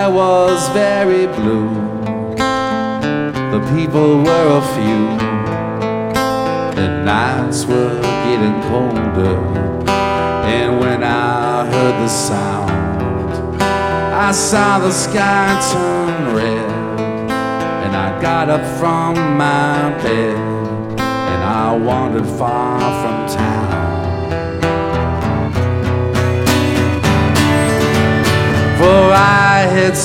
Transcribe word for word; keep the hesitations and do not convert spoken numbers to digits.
I was very blue. The people were a few. The nights were getting colder, and when I heard the sound, I saw the sky turn red, and I got up from my bed, and I wandered far from town. For I had